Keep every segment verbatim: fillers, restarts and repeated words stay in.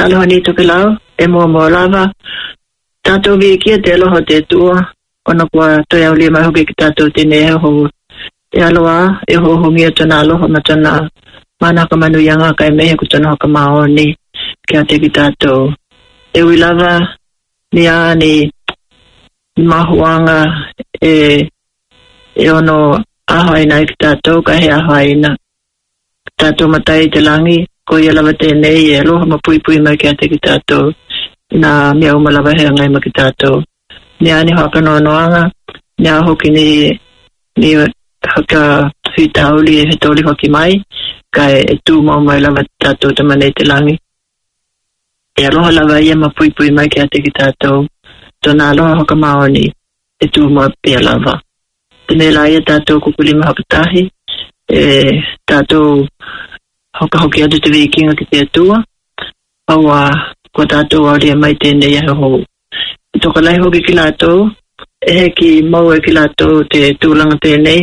alo ni to kelau e mo mo lava tato vi ki te lo te tua ona kwa to ya le ma ho ki tato te ne ho e aloa e ho ho ngia tona lo ho matana mana ka manu yanga kai me ku tona ka maoni ki te ki tato e wi lava ni ani mahuanga e e ono ahaina ki tato ka he ahaina tato matai te langi ko ia lava te nei e aloha ma pui pui mai ki te ki tato na mea umalava he ngai ma ki tato ni ani haka no noanga ni a hoki ni ni haka hitauli e hitoli hoki mai ka e tu mau mai lava tato te manei te langi e aloha lava ia ma pui pui mai ki te ki tato tona aloha haka maoni e tu mau pia lava tene la ia tato kukulima haka tahi e tato hoka hoki atu te vikinga ki te atua aua ko tato aria mai tene ia ho toka lai hoki ki lato e ki mau e ki lato te tūlanga tēnei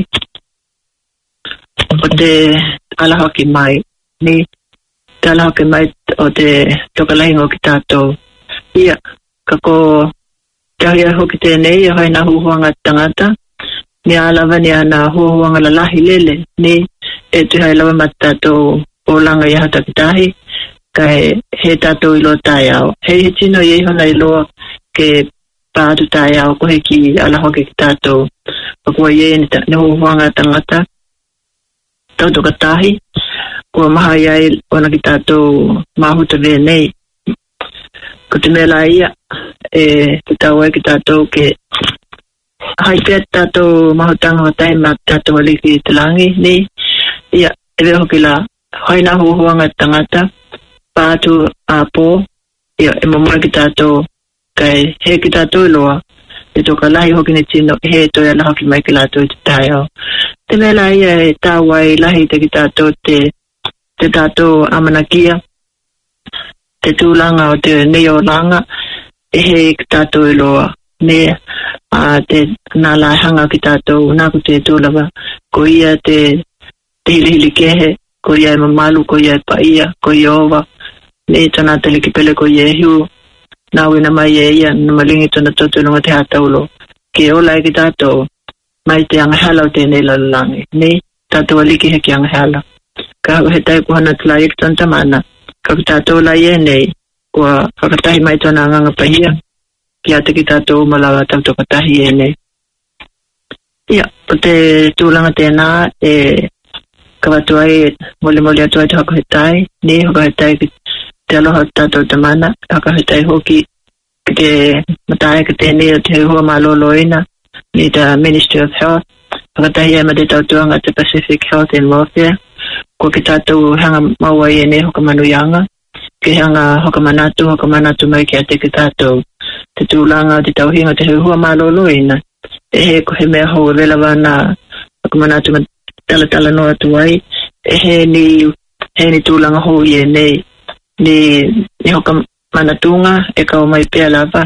o te ala hoki mai ni te ala hoki mai o te toka lai hoki tato ia kako te ahia hoki tēnei e haina huhuanga tangata ni alawa ni ana huhuanga lalahi lele ni e te hai lawa matato o langa i hata kitahi kai he tato ilo tai au he he tino i hona iloa ke pātu tai au ko he ki ala hoki ki tato o kua ie ni ne huhuanga tangata tau toka tahi kua maha iai ona ki tato mahuta venei ko te mela ia e ki tau e ki tato ke hai pia tato mahutanga matai ma tato aliki te langi ni ia e veho ki la haina huhuanga tangata pātu apo ia e mamua ki tato kai he ki tato iloa e toka lahi hoki ni tino he toi ala hoki mai ki lato i te tai au te mela ia e tāwai lahi te ki tato te te tato amanakia te tūlanga o te neo langa e he ki tato iloa ne a te nala hanga ki tato naku te tūlava ko ia te te hili kehe ko ia e mamalu ko ia e paia ko ia ova ne tana te liki pele ko ia hiu na wina mai e ia na malingi tona toto nunga te hataulo ke ola e ki tato mai te angahala o te nei lalangi ne tato aliki he ki angahala ka he tai kuhana tila i tanta mana ka ki tato la i e nei kua kakatahi mai tona anganga pahia ki ate ki tato malawa tau toka tahi e nei ia o te tūlanga tēnā e kawatu ai mole mole atu ai te haka hetai ni haka hetai ki te aloha tato te mana haka hetai hoki ki te matai ki te ni o te hua maloloina ni te Ministry of Health haka tahi ai ma te tautuanga te Pacific Health and Welfare ko ki tato hanga maua i e ne hoka manuyanga ki hanga hoka manatu hoka manatu mai ki ate ki tato te tūlanga te tauhinga te hua maloloina e he ko he mea hou vela wana hoka manatu tala tala no atu ai e he ni he ni tūlanga hou i e nei ni ni hoka manatunga e kau mai pia lava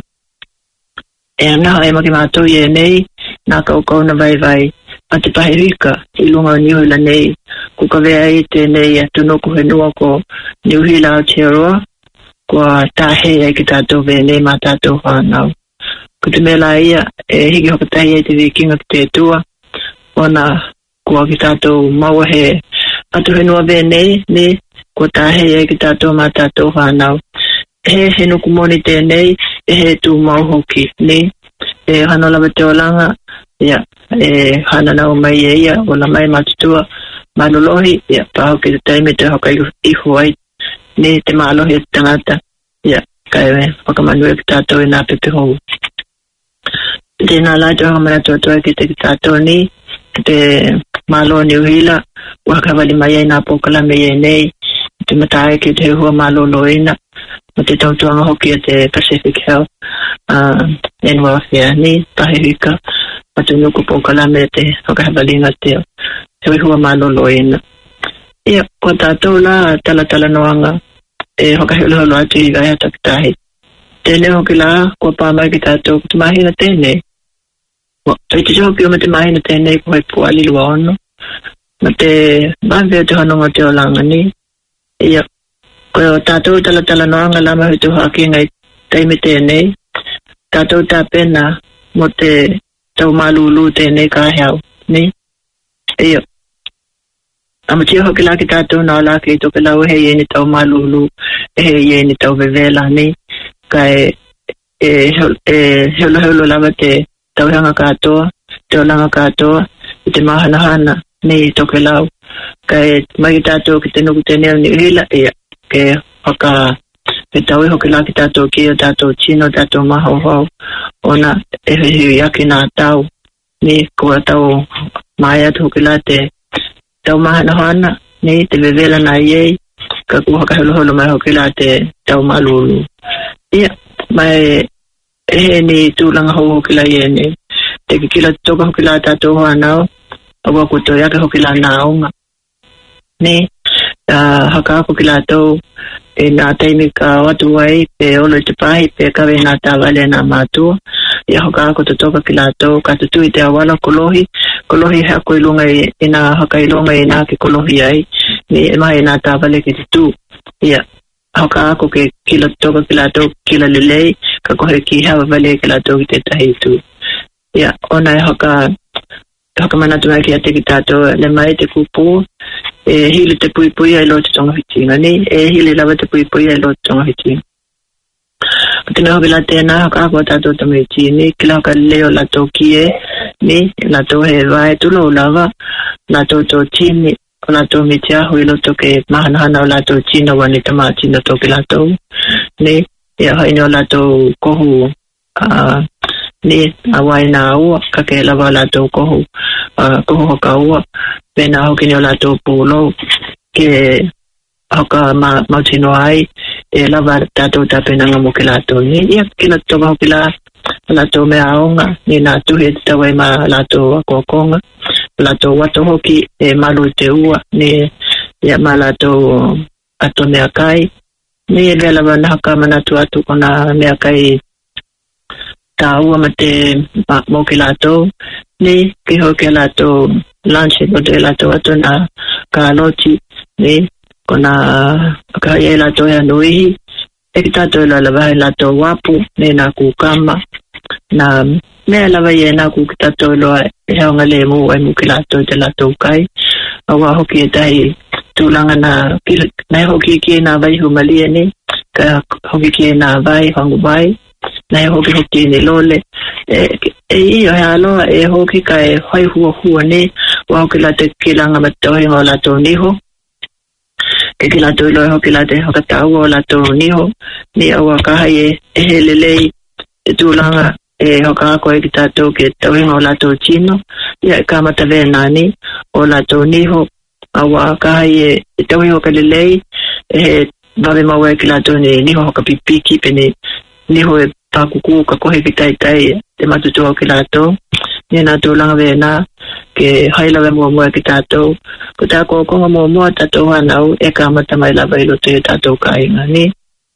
e anaha e maki mātou i e nei nā kau kau na vai vai a te pahirika i lunga o niuhila nei ku ka vea i te nei atu noku he nua ko niuhila o Aotearoa kua tahe e ki tātou vea nei mā tātou whanau ku te mela ia e hiki hoka tahi e te vikinga ki te tua ona kua ki tātou maua he atu he nua vea nei ni kua tahe e ki tātou mā tātou whanau he he nuku moni tēnei e he tū mau hoki ni e hana lawa te olanga ia e hana nau mai e ia o la mai matutua malolohi ia paho ki te taime te hoka ihu ai ni te maalohi e tangata ia kai we whakamanu e ki tātou e nā pepe hou tēnā lai te hanga mana tuatua ki te ki tātou ni ki te malo niuhila waka wali mai e nā pokala me e nei te matai ki te hua maloloina ma te tautuanga hoki a te Pacific Health uh, and Welfare ni pahirika ma te nuku pokala me te wakahawalinga te te hua maloloina ia kua tātou la tala tala noanga e wakahiloholo atu i gai hatakitahi tēne hoki la kua pāmai ki tātou ki te mahina tēne tai te hoki o me te mahina tēne ko hei puali lua ono ma te mawhea te hanonga te olanga ni ia ko tatou tala tala noanga lama hitu haki ngai taimi tēnei, tatou tā pena mo te tau malulu tēnei ka heau, ni? Eo. Amatia hoki laki tatou nao laki toke lau he ye ni tau malulu, he ye ni tau vevela, ni? Ka e, e, e helo helo lava te tau hanga katoa, te olanga katoa, te mahana hana, ni toke lau. Ka e mai tatou ki te nuku teneo ni hila, ea, ke hoka, e tau e hoki laki tatou kia, tatou chino, tatou maho hau, ona e hui aki nā tau, ni kua tau mai atu hoki la te tau mahana hana, ni te vevela na iei, ka kua haka holo holo mai hoki la te tau malulu. Ia, mai e he ni tūlanga hau hoki la iei ni, te ki kila toka hoki la tatou hoa nao, awa kuto yake hoki la naonga. Ni, uh, haka ako ki la tau, e nā taimi ka watu wai, pe olo te pahi, pe kawe nā tāwale nā mātua. Ia haka ako te toka ki la tau, ka te tui te awala kolohi, kolohi hea koe lunga e, e nā haka ilonga e nā ke kolohi ai, ni e mahi nā tāwale ki te tū. Ia, haka ako ke kila toka ki la tau, kila lelei, ka kohe ki hawa vale ki la tau ki te tahi tū. Ia, ona e haka, haka manatu mai ki a te ki tātou, le mai te kupu, e hili te pui pui ai lo te tonga hitinga, ni? E hili lava te pui pui ai lo te tonga hitinga. Tēnā hoki la tēnā, haka ako tātou tamiti, ni? Kila haka leo la tō kie, ni? La tō he vai tulo lava, la tō tō tini, o la tō miti ahu i loto ke mahanahana o la tō tina wani tama tina tō ki la tō, ni? Ia haini o la tō kohu, uh, ni? Awai nā ua, ka ke lava la tō kohu, uh, kohu hoka ua, pena hoki ni o la tō pūlo, ke hoka ma, mautino ai, e lava tātou tā pena ngamu ki la tō, ni? Ia kila toka hoki la, la tō mea aonga, ni nā tuhe te tawai ma la tō kokonga, la tō wato hoki e malu te ua, ni ia ma la tō ato mea kai, ni e vela wana haka manatu atu kona mea kai tā ua ma te mo ki la tō, ni ki hoki la tō lunch e kote la tō atu na ka loti, ni kona ka ia la tō ea nuihi, e ki tātou ila lava la tō wapu, ni nā kukama, na mea lava ia nā ku ki tātou loa e haunga le mu ai mu ki la tō te la tō kai, awa hoki e tahi tūlanga na, nai hoki ki e nā vai humalia ni, ka hoki ki e nā vai hangu vai, nai hoki hoki ni lole, e, e iyo he aloha e hoki ka e hoi hua hua ni, wa hoki la te kilanga matohi ngā la tō niho, ke ki la tō ilo e hoki la te hokatau o la tō niho, ni awa kahai e, e he lelei e tūlanga e hoka ako e ki tātou ke tauhinga o la tō tino, ia e kāmata vena ni, o la tō niho, awa kahai e, e tauhinga o ka lelei, e he vawe maua e ki la tō ni niho hoka pipiki, pe ni niho e pākuku ka kohe ki tai tai te matutua o ki la tō, ni nā tūlanga vena, ke hailawe mua mua ki tātou, ko tā kōkonga mua mua tātou hanau, e kāmata mai lawa ilo te tātou ka inga ni.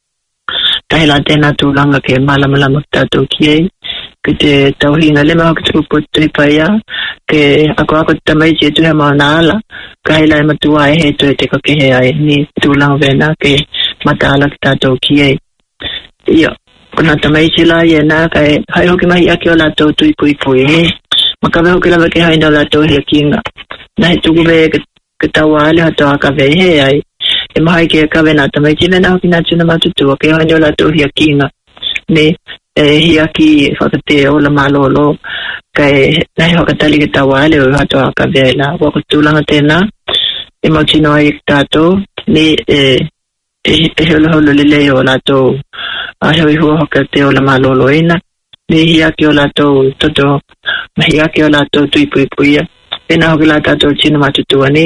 Tahi la tēnā tūlanga ke malamalama ki tātou kiei, ke te tauhinga lema hoki tuku putu i paia, ke ako ako te tamaiti e tuhe mauna ala, ka haila e matua e he tu e te kakehe ai, ni tūlanga vena ke mata ala ki tātou kiei. Ia, kona tamaiti la i e nā, ka e hai hoki mahi ake o la tau tui pui pui, ni? Makawe hoki lawa ke haina o la tau hea kinga. Nahi tuku ve ke, ke tau ale hatoa ka ve he ai, e mahai ke kawe nā tamaiti vena hoki nā tuna matutua, ke haina o la tau hea kinga. Ni, e hia ki whakate o la malolo, ka e nahi hokatali ke tau ale o hatoa ka ve la. Wako tūlanga tēnā, e mautino ai ki tātou, ni e, e, e holo holo lele o la tau, a hewi hua hokate o la malolo ina, ni hia ki o la tau toto, ma hia ki o la tau tui pui puia, e na hoki la tātou tino matutua ni,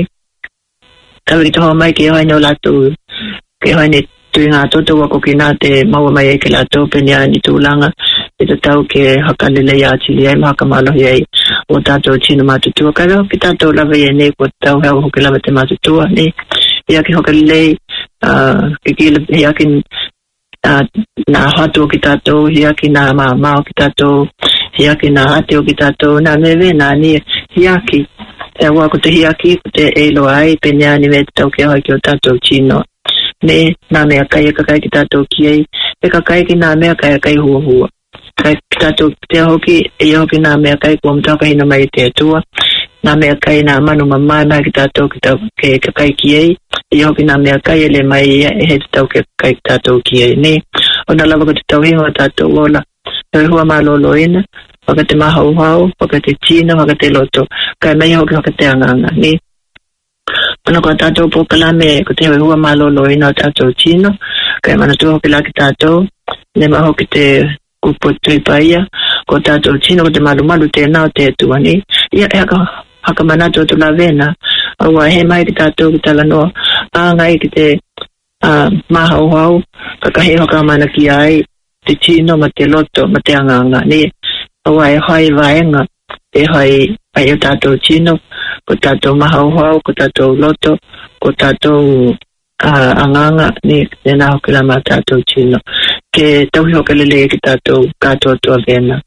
tawe ki tohua mai ke hoine o la tau, ke hoine tui ngā toto wako ki nā te maua mai e ke la tau penia ni tūlanga, e te tau ke haka lele ia atili ai, ma haka malohi ai, o tātou tino matutua, ka reo ki tātou lawa i e ne, ko tau hea hoki lawa te matutua ni, ia ki hoka lele, uh, ke ki ia ki Uh, nā hatu o ki tātou, hia ki nā māmao ki tātou, hia ki nā hate o ki tātou, nā mewe nā ni hia ki, e wā ko te hia ki, ko te eilo ai, pe nea ni me te tau ke hoi ki o tātou tino. ne na me kai ka kai kita to ki e ka kai ki na me kai kai hu hu kai kita to te hoki e hoki na me kai ko mta kai na mai te tua na me kai na manu mama na kita to kita ke ka kai ki e hoki na me kai le mai e he to ke kai kita to ki ne ona lava ko te winga ta to ola e hua malolo ina wakati mahau hau wakati china wakati loto kai mai hoki wakati anganga ni Ano ko tato po kalame ko te hua malolo ina tato chino kai mana tu hoki laki tato ne ma hoki te kupo tui paia ko tato chino ko te malu malu te nao te tuani ia e haka haka manato tu la vena awa he mai ki tato ki tala no a ngai ki te mahau hau kakahe hoka mana ki ai te chino ma te loto ma te anganga ni awa e hai vaenga e hai ai o tato chino ko tato mahau hau ko tato loto ko tato uh, anganga ni nena hoki la ma tato chino ke tau hoka lele ki tato kato tua vena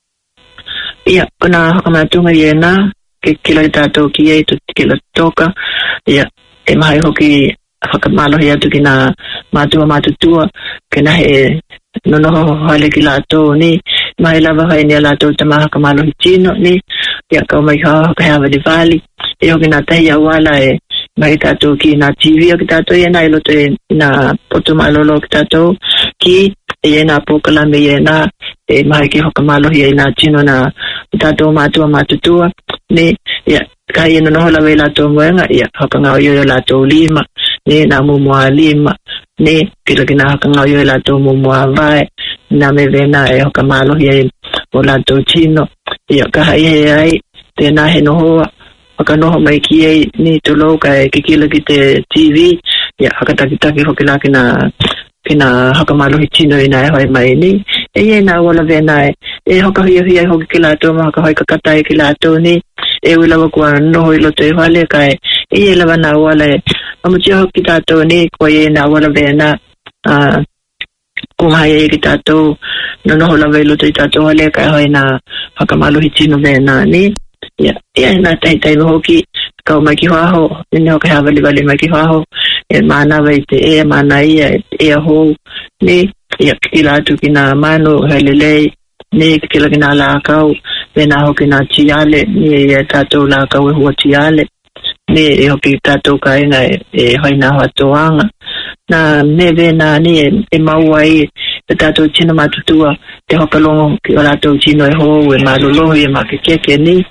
ia kona hoka matunga iena ke kila ki tato ki ei tu kila toka ia e mahai hoki haka malo hea tu ki na matua matutua ke na he nono hale ki lato ni mai lava hai ni lato tama haka malo hi chino ni ia kau mai haka hea vali vali e hoki na tahi awala e mai tato ki na T V ki tato ia na ilo te na poto malolo ki tato ki e na pokala me e na e mai ki hoka malo hi na chino na tato matua matutua ni ia kai e nono hola ve lato mwenga ia haka ngau yo lato lima ni na mumua lima ni kila kina haka ngau yo lato mumua vai na me vena e hoka malo hi o lato chino ia kahai he ai te na he nohoa haka noho mai ki ei ni tulo ka e kikila ki te T V ia haka takitaki hoki la kina kina haka malo hi chino ina e hoi mai ni e e na wala vena e e hoka hi hi hoki ki lato ma haka hoi kakatai ki lato ni e wila wakua noho ilo te hale ka e e lawa na wala e amutia hoki tato ni kwa e na wala vena uh, kumahaya e ki tato no noho lawa ilo te tato hale ka e hoi na haka malo hi chino vena ni ia ia na tai tai hoki kau mai ki ho ni hoka hava li vale mai ki ho e mana vai te e mana ia e ho ni ia kila tu kina mano helele ni kila kina la kau vena hoki na chiale ni e tato la kau e ho chiale ni e hoki tato ka ina e hoina ho toanga na me vena ni e mauai e tato chino matutua te hoka longo ki ora to chino e ho e malolo e makeke ni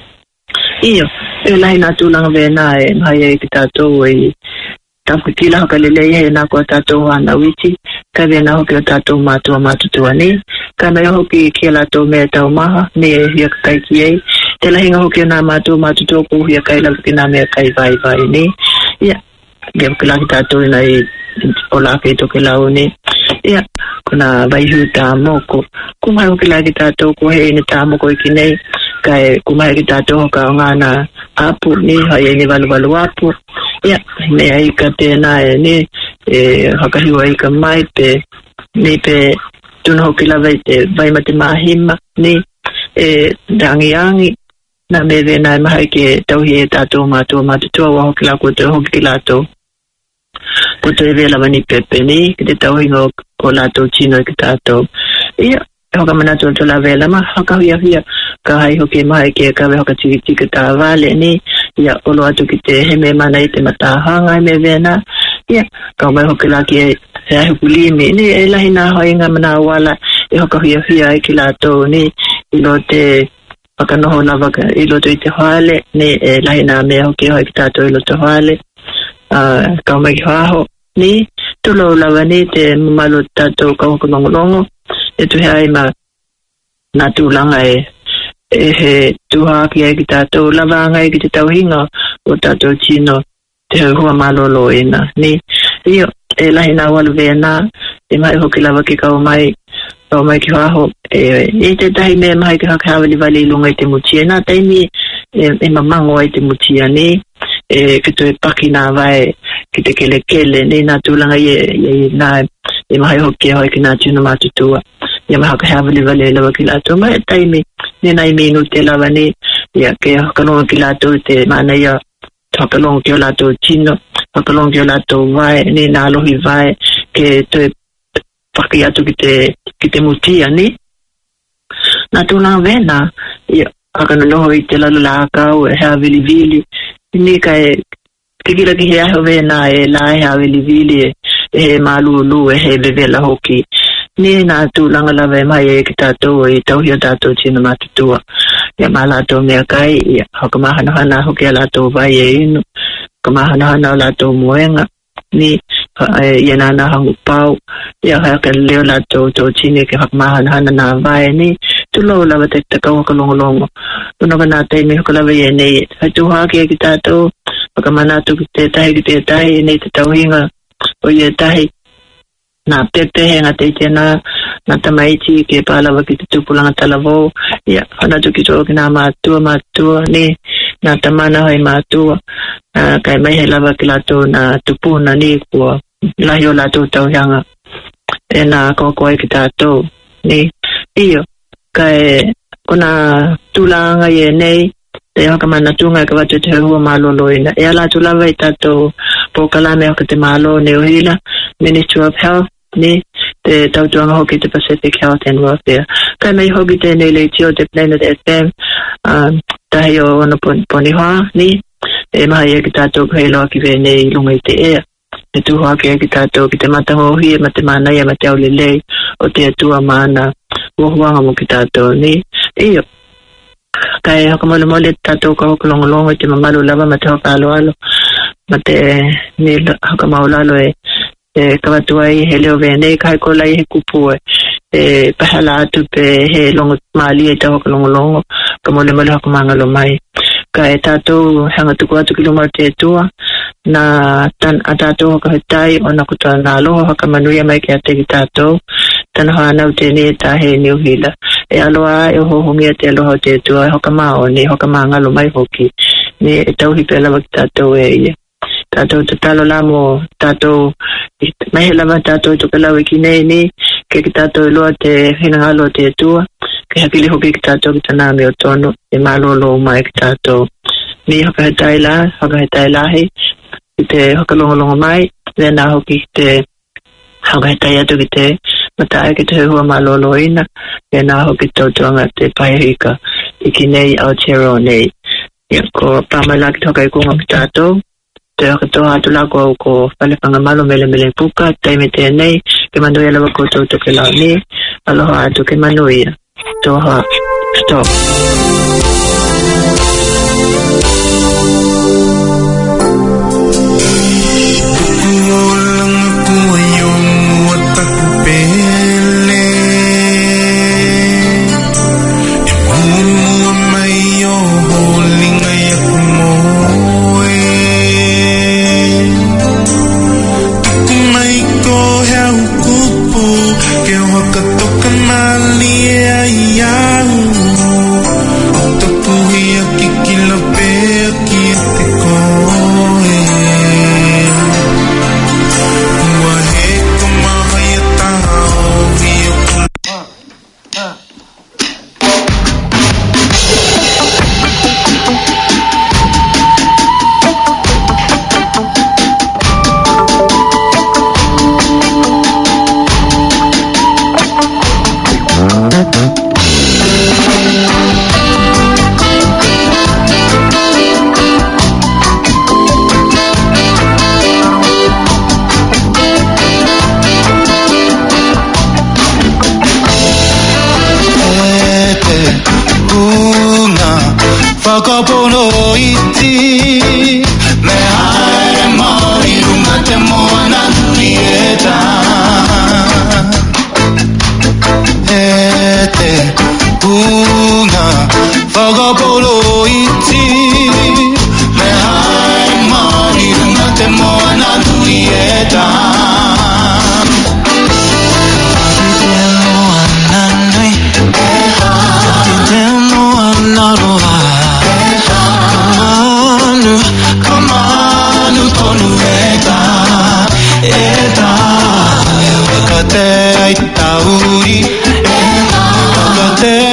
iyo e lai na tulang vena e mai e tato e tapu kila hoka lele e na ko tato wana wichi ka vena hoki tato matua matutua ni ka na hoki kila to me tau maha ni e hia kai ki e te la hinga hoki na matua matutua ko hia kai la ki na me kai vai vai ni ia ge kila tato na e ola ke to ke lau ni ia kuna vai hu ta moko kuma hoki la ki tato ko he ni ta moko ki nei kai kuma ki tato ka ngana apu ni hai ni valu valu apu ia me ai ka te na e ni e haka hiwa i ka mai pe ni pe tuna hoki la vai te vai mate mahima ni e dangi angi na me ve na mai ke tau hi tato matua matutua wa hoki la ko te hoki la to ko te ve la vani pepe ni ke te tau hingo ko la to chino ki tato ia hoka mana to to la vela ma hoka hia hia ka hai hoki mai ke ka hoka tiki tiki ta vale ni ia olo atu ki te heme mana i te mata hanga me vena ia ka mai hoki la ki e ai hulimi ni e lahi na hoi nga mana wala e hoka hia hia i ki la to ni ilo te hoka noho lava ka ilo to i te hale ni e lahi na me hoki hoi ki tato ilo te hale ka mai ki haho ni tulo lava ni te mamalo tato ka hoka longolongo e tu hea ma na tūlanga e e he tuha ki e ki tātou lavanga e ki te tauhinga o tātou chino te hua malolo ina ni io e lahi nā walu vena e mai hoki lava ki kau mai kau mai ki haho e e te tahi me mai ki haka hawa li vali lunga i te mutia nā taimi e, e mamango ai te mutia ni e ki tu e paki nā vai ki te kele kele ni nā tūlanga i e nā e mai hoki hoi ki nā tūna mātutua ia maha ka hawa li vale lawa ki lato ma e taimi ni nai minu te lawa ni ia ke haka longa ki lato te mana ia Takalong kio lato chino, takalong kio lato vai, ni nalohi vai, ke te pakiatu kite, kite mutia ni. Na tulang vena, ia, akana loho i te lalulaka o e hea vili vili, ni kai, kikila ki hea ho vena e la hea vili vili e, e he malulu e he vevela hoki. Ni na tulanga lava e mai e ki tātou e tauhia tātou chino matutua. Ia ma lātou mea kai, ia haka mahanahana hoki a lātou vai e inu, haka mahanahana o lātou moenga, ni ia nana hangu pau, ia haka leo lātou tau chini ke haka mahanahana na vai ni, tulo lava te takau haka longolongo. Tunaka nā teimi haka lava e nei, hatu hake ki tātou, haka manatu ki te tahi ki te tahi, nei te tauhinga o ia tahi, na pepe henga te tena na tamaiti ke palawa ki te tupulanga talavo ia ana tu ki to ki na matua matua ni na tamana hai matua uh, kai mai he lava ki lato na tupuna ni kua lahio lato tau hanga e na koko e ki tato ni iyo kai kuna tulanga ye nei te haka mana tunga ka watu te hua malolo ina e ala tu lava i tato po kalame haka te malo ne uhila Ministry of Health ni te tautuanga hoki te Pacific Health and Welfare. Kai mai hoki te nei leiti o te Planet F M um, tahi o wana poni hoa ni e maha ia ki tātou kai loa ki ve nei lunga i te ea. E tu hoa ki ki tātou ki te matangohi e ma te mana ia ma te aulelei o te atua maana uahuanga mo ki tātou ni. Iyo. Kai haka mole mole tātou ka hoka longolongo te mamalu lava ma te hoka alo alo ma te ni haka maulalo e e kawatuai he leo vene kai ko lai he kupu e pahala atu pe he longo mali e taho ka longo longo ka mole mole haka mangalo mai ka e tatou hanga tuku atu ki luma te tua na tan a tatou haka hetai o na kuta na aloha haka manuia mai ki ate ki tatou tana hoa nau te ne ta he New Hila e aloha e hohongia te aloha te tua e hoka mao ni hoka mangalo mai hoki ni e tauhi pe lawa ki tatou e ia tātou te talo lamo, tātou mehe lama tātou to ka lawe ki nei ni, ke ki tātou loa te hinangalo te tua, ke hakili hoki ki tātou ki tanami o tono, e malolo mai ki tātou. Ni haka he taila, haka he tailahi, ki te haka longolongo mai, lena hoki ki te haka he tai atu ki te matai ki te hua malolo ina, lena hoki tautuanga te paihika, iki nei Aotearoa nei. Ia ko pamala ki toka i kunga ki tātou, te toa atu lako ko whalepanga malo mele mele puka, taime te nei, ke manuia lawa ko tau toke lao ni, aloha atu ke manuia. Toha, stop.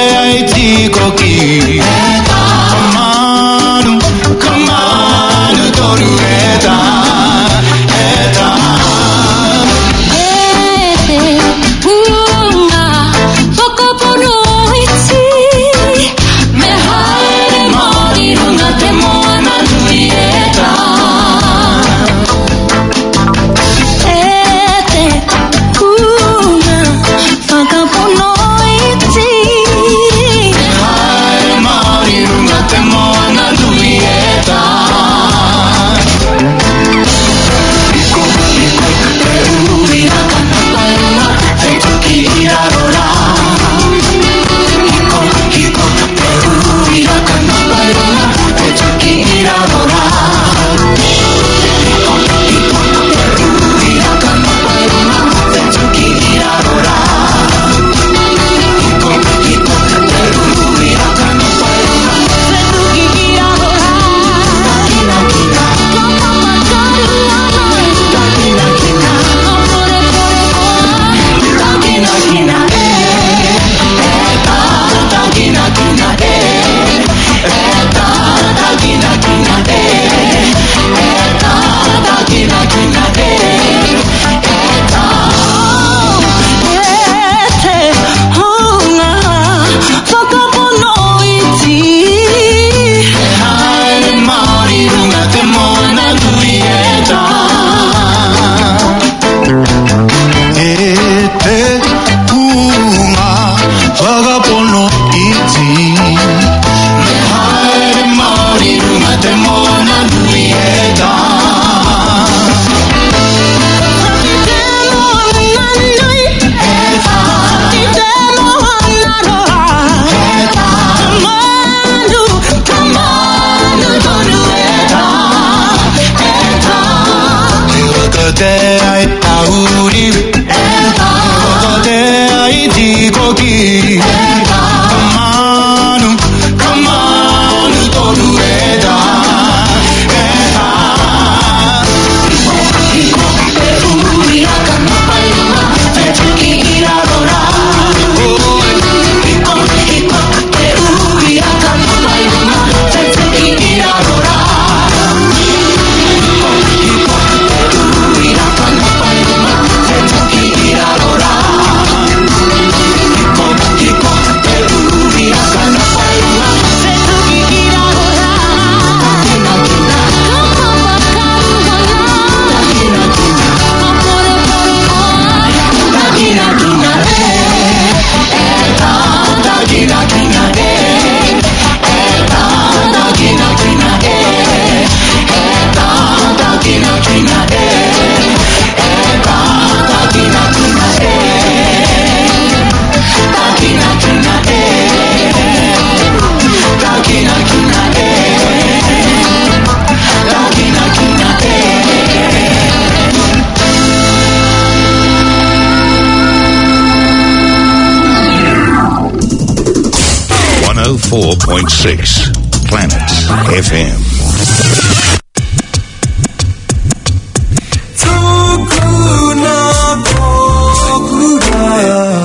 Come on, come on. ninety-four point six Planet F M.